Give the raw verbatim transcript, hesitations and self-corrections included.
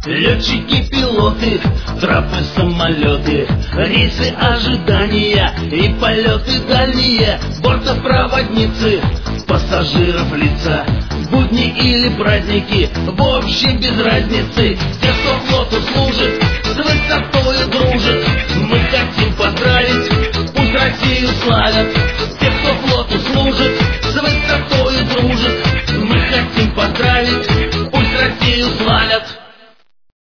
Летчики, пилоты, трапы, самолеты, рейсы ожидания и полеты дальние, бортопроводницы, пассажиров лица, будни или праздники, в общем без разницы. Те, кто флоту служит, с высотою дружит, мы хотим поздравить, пусть Россию славят.